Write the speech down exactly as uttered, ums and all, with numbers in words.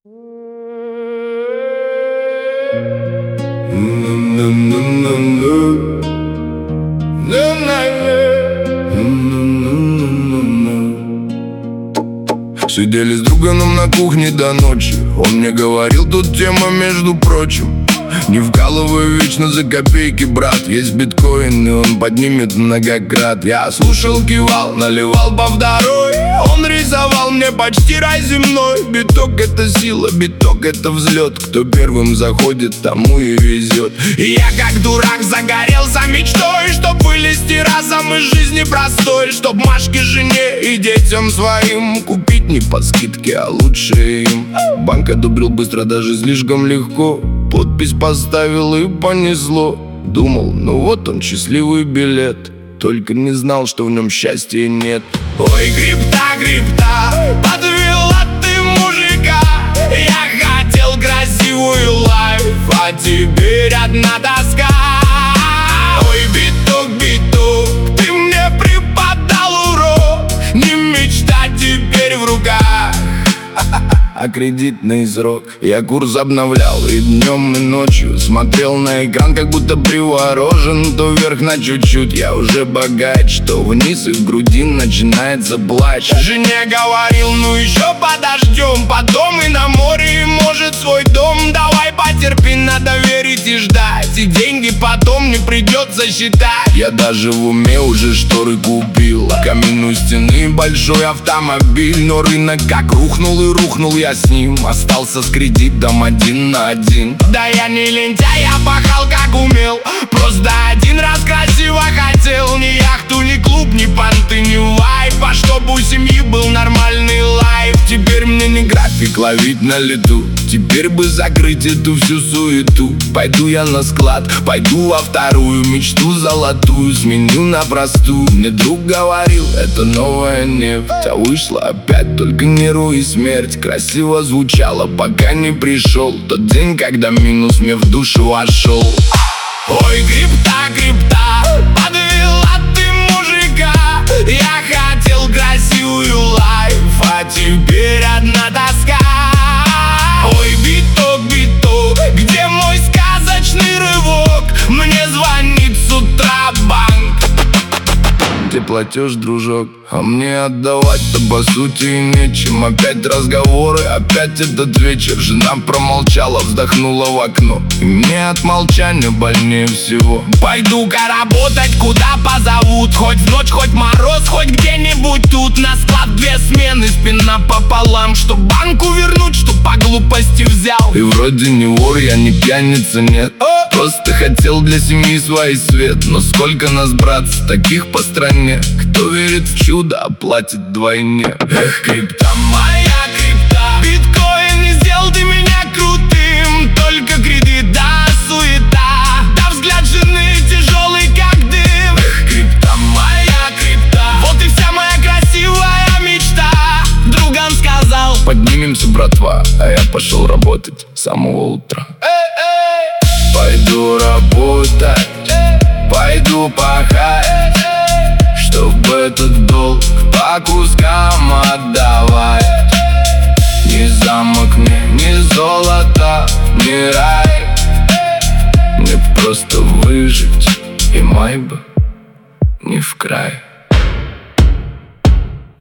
Сидели с друганом на кухне до ночи. Он мне говорил, тут тема, между прочим: не вкалывай вечно за копейки, брат. Есть биткоин, и он поднимет многократно. Я слушал, кивал, наливал по второй. Он рисовал мне почти рай земной. Биток — это сила, биток — это взлет. Кто первым заходит, тому и везет. И я как дурак загорелся мечтой, чтоб вылезти разом из жизни простой, чтоб Машке, жене и детям своим купить не по скидке, а лучше им. Банк одобрил быстро, даже слишком легко. Подпись поставил и понесло. Думал, ну вот он, счастливый билет. Только не знал, что в нем счастья нет. Ой, крипта, крипта, подвела ты мужика. Я хотел красивую лайф, а теперь одна тоска. Ой, биток, биток, ты мне преподал урок. Не мечтать теперь в руках, а кредитный срок. Я курс обновлял и днем, и ночью смотрел на экран, как будто приворожен. То вверх на чуть-чуть, я уже богач, то вниз, и в груди начинается плач. Жене говорил, ну еще подождем, потом и на море, и может свой дом. Давай потерпи, надо верить и ждать, и деньги потом не придется считать. Я даже в уме уже шторы купил, камин у стены, большой автомобиль. Но рынок как рухнул, и рухнул я с ним. Остался с кредитом один на один. Да я не лентяй, я пахал как умел. Просто один раз красиво хотел. Ни яхту, ни клуб, ни понты, ни вайп, а чтоб у семьи был нормальный лайф. Теперь мне не график ловить на лету. Теперь бы закрыть эту всю суету. Пойду я на склад, пойду во вторую мечту золотую сменю на простую. Мне друг говорил, это новая нефть, а вышла опять только нервы и смерть. Красиво звучало, пока не пришел тот день, когда минус мне в душу вошел. Ой, крипта, крипта, подвела ты мужика. Я хотел красивую лайф, а теперь одна тоска. Ой, биток, биток, где мой сказочный рывок? Мне звонит с утра банк. Где платеж, дружок? А мне отдавать-то по сути и нечем. Опять разговоры, опять этот вечер. Жена промолчала, вздохнула в окно, и мне от молчания больнее всего. Пойду-ка работать, куда позовут. Хоть в ночь, хоть мороз, хоть где-нибудь тут. На склад две смены, спина пополам, чтоб банку вернуть, что по глупости взял. И вроде не вор, я не пьяница, нет. Просто хотел для семьи свой свет. Но сколько нас, братцы, таких по стране. Кто верит в чудо, оплатит вдвойне. Эх, крипта, моя крипта, биткоин, не сделал ты меня крутым. Только кредит, да суета, да взгляд жены тяжелый как дым. Эх, крипта, моя крипта, вот и вся моя красивая мечта. Друган сказал, поднимемся, братва, а я пошел работать с самого утра. Пойду работать, пойду пахать, чтоб этот долг по кускам отдавать. Ни замок мне, ни золото, ни рай. Мне просто выжить, и май бы не в край.